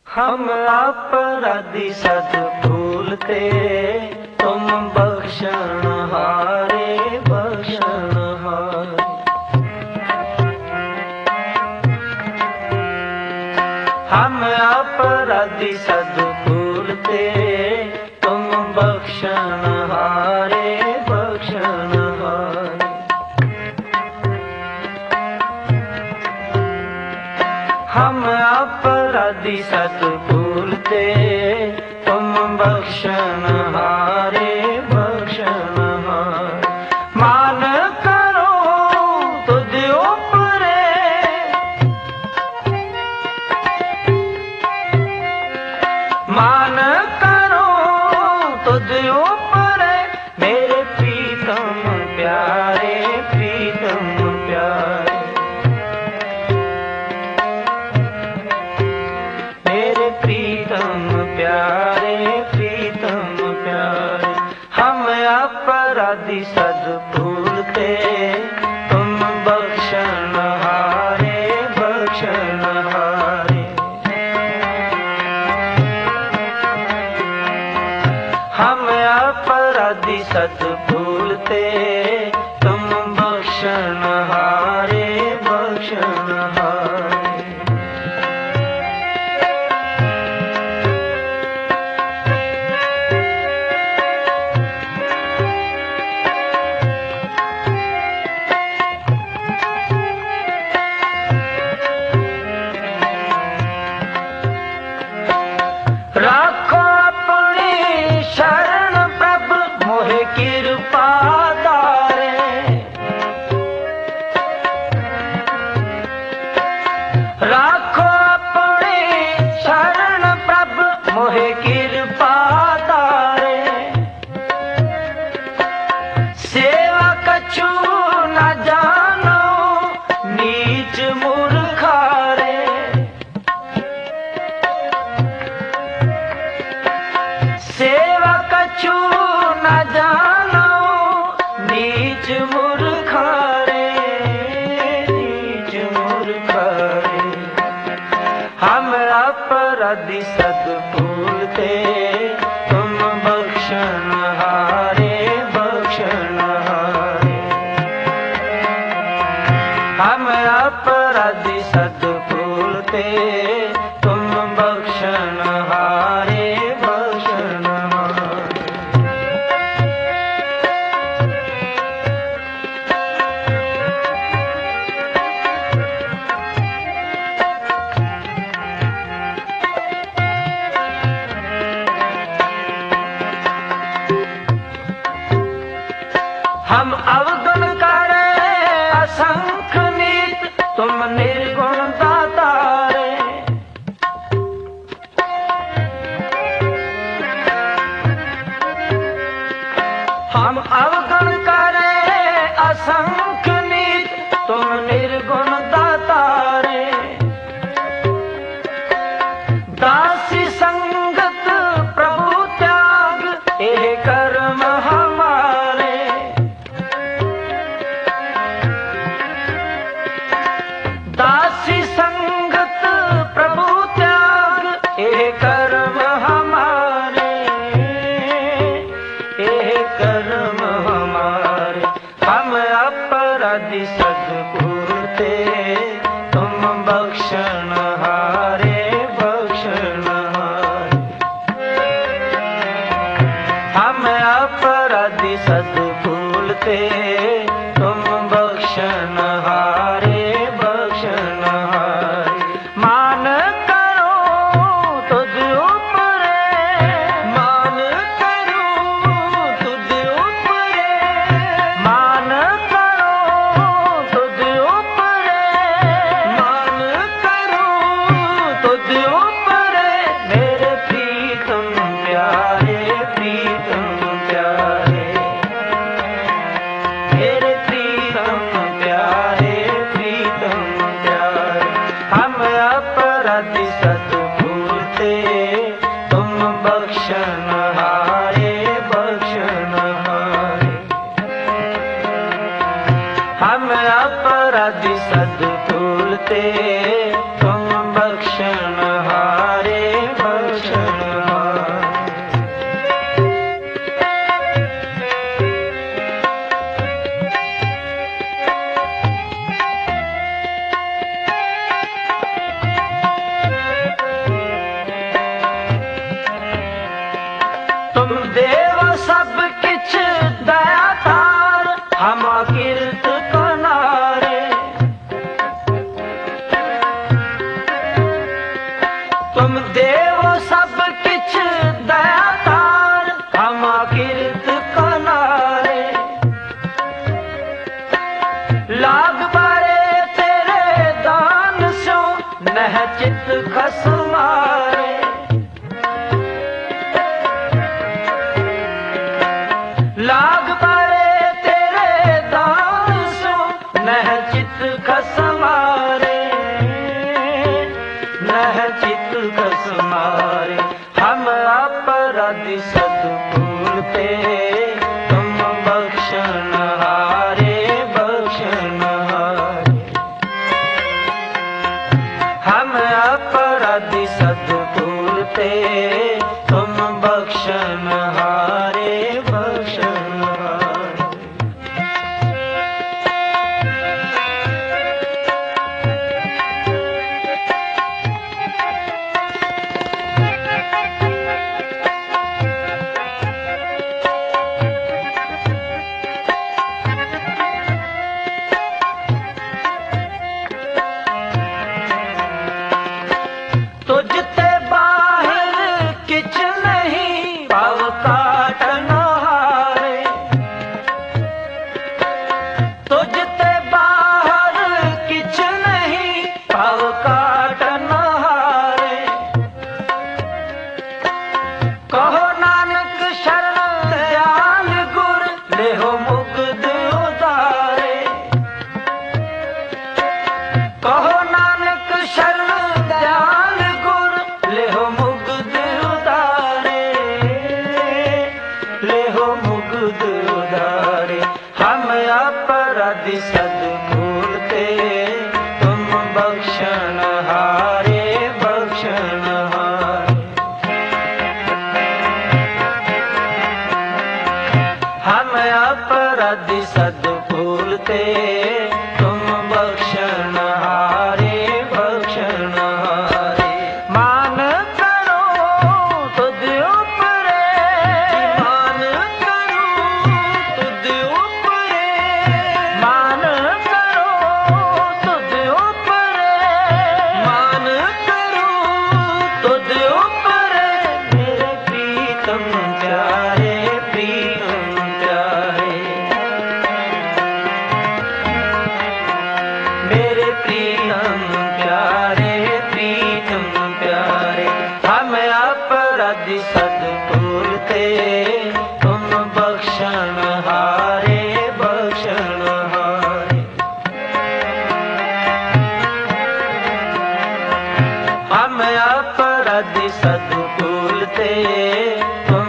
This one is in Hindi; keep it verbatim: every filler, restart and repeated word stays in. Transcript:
हम अपराधी सद भूलते, तुम बख्शनहारे बख्शनहारे। हम अपराधी सद भूलते, तुम बख्शनहारे बख्शनहारे। हम अपराधी सद भूलते, तुम बख्शनहारे बख्शनहारे। मान करो तुझ ऊपरे, मान करो तुझ ऊपरे, मेरे प्रीतम प्यारे प्रीतम प्यारे। प्रीतम प्यारे प्रीतम प्यारे। हम अपराधी सद भूलते, तुम बख्शनहारे बख्शनहारे। हम अपराधी सद भूलते, तुम बख्शनहारे बख्शनहारे। राखो अपनी शरण प्रभु मोहे कृपा दारे। राखो अपनी शरण प्रभु मोहे कृपा दारे। सेवा कछु न जानो नीच मूर्खारे। सेवा कछु न जानो नीच मूर्खारे नीच मूर्खारे। हम अपराधी सद भूलते, तुम बख्शनहारे बख्शनहारे। हम अपराधी सद भूलते, तुम बख्शनहारे हम अवगुण करे असंख नीत, तुम निर्गुण दातारे। हम अवगुण करे असंख नीत, तुम निर्गुण दातारे। दासी संगत प्रभु त्याग, एह कर्म हमारे। दासी संगत प्रभु त्याग, एह कर्म हमारे एह कर्म हमारे। हम अपराधी सद भूलते, तुम बख्शनहारे बख्शनहारे। हम अपराधी सद भूलते, तुम बख्शनहारे बख्शनहारे। मान करो तुझ ऊपरे, मान करो तुझ ऊपरे। मान करो तुझ ऊपरे, मान करो तुझ ऊपरे, मेरे प्रीतम प्यारे प्रीतम प्यारे। तुम देव सब किछ दयातार, हम किरत कनारे। लाग बारे तेरे दान सो, नह चित खसमारे। लाग बारे तेरे दान सो, नह चित खसमारे। नह चित खसमारे। हम अपराधी सतपुर पे, तुम बख्शनहारे बख्शनहारे। हम अपराधी सतपुर पे, तुम बख्शनहारे बख्शनहारे। तुझते बाहर किछ नहीं, पाव काटनहारे। तुझते बाहर किछ नहीं, पाव काटनहारे। कहो नानक शरण दयाल गुर, लेहो मुग्ध उदारे। कहो नानक शरण दयाल गुर, लेहो मुग्ध उदारे। लेहो मुग्ध उदारे। हम अपराधी सद्भूल ते, तुम बख्शनहारे बख्शनहारे। हम अपराधी सद्भूल ते, तुम बख्शनहारे बख्शनहारे। मान करो तुझ ऊपरे, मान करो तुझ ऊपरे। मान करो तुझ ऊपरे, मान करो तुझ ऊपरे। मेरे प्रीतम प्यारे प्रीतम प्यारे। मेरे प्रीतम प्यारे प्रीतम प्यारे। हम अपराधी सद्भूल ते, तुम बख्शनहारे बख्शनहारे। हम अपराधी सद्भूल ते, तुम